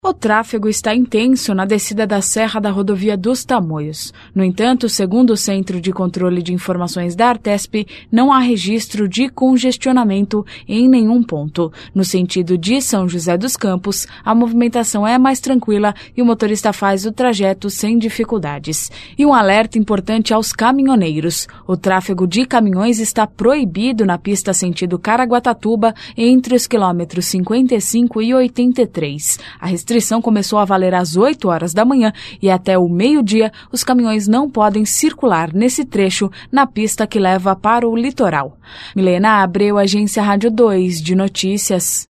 O tráfego está intenso na descida da Serra da Rodovia dos Tamoios. No entanto, segundo o Centro de Controle de Informações da Artesp, não há registro de congestionamento em nenhum ponto. No sentido de São José dos Campos, a movimentação é mais tranquila e o motorista faz o trajeto sem dificuldades. E um alerta importante aos caminhoneiros. O tráfego de caminhões está proibido na pista sentido Caraguatatuba entre os quilômetros 55 e 83. A restrição começou a valer às 8 horas da manhã e até o meio-dia os caminhões não podem circular nesse trecho na pista que leva para o litoral. Milena Abreu, Agência Rádio 2 de Notícias.